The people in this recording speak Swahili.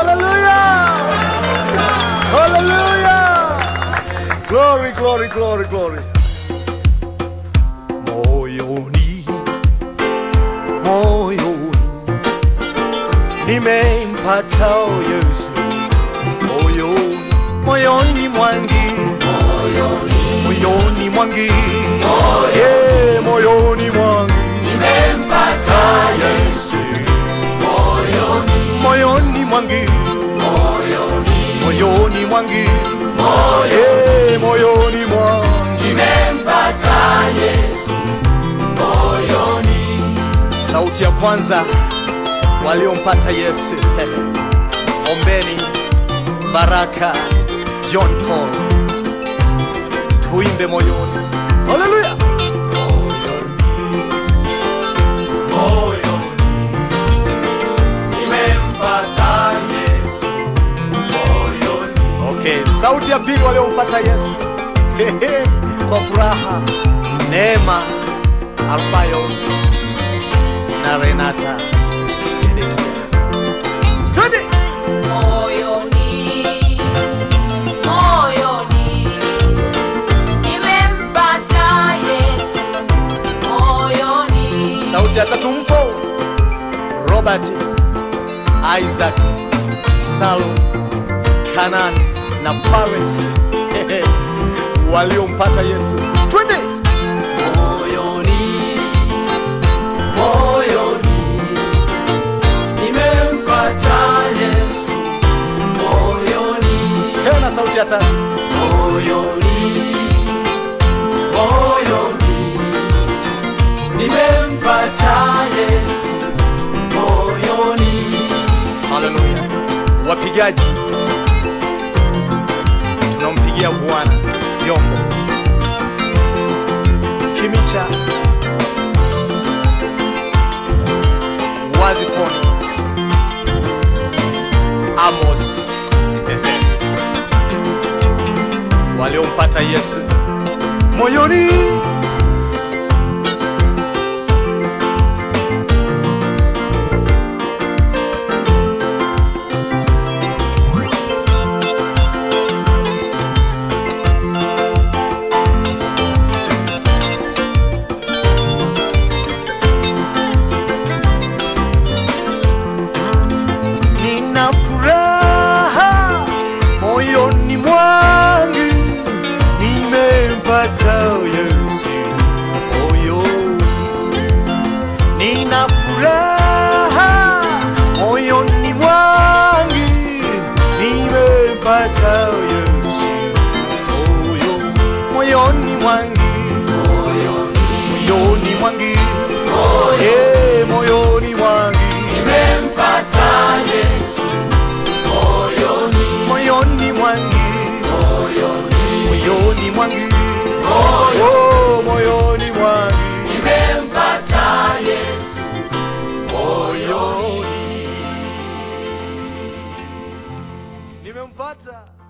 Hallelujah! Hallelujah! Glory, glory, glory, glory. Moyoni, moyoni, nimempata Yesu. Moyoni, moyoni mwangi, moyoni mwangi, moyoni mwangi, nimempata Yesu. moyoni mwangi, moyoni mwangi, moyoni mwangi, nimempata Yesu. Moyoni. Sauti ya kwanza waliompata Yesu. Ombeni Baraka John Paul. Tuimbe moyoni. Hallelujah. Okay, sauti ya pili waliompata Yesu. Kwa furaha, Neema Alfayo na Renata Sedekia. Twende! Moyoni, moyoni, nimempata Yesu. Moyoni. Sauti ya tatu mpo Robert, Isaac, Salum, Kanan na Paris. Waliompata Yesu. Twende! Moyoni, moyoni, nimempata Yesu. Moyoni. Tena sauti ya tatu. Moyoni, moyoni, nimempata Yesu. Moyoni. Hallelujah. Wapigaji, tunampigia Bwana vyombo. Kimicha, Wazifoni, Amos. Waliompata Yesu. Moyoni. Nina furaha moyoni mwangu, nimempata Yesu. Moyoni. Nina furaha moyoni mwangu, nimempata Yesu. Moyoni mwangu, moyoni mwangu, moyoni mwangu, Nimempata Yesu. Moyoni, moyoni mwangu, moyoni, moyoni mwangu, moyoni mwangu, nimempata Yesu. moyoni nimempata.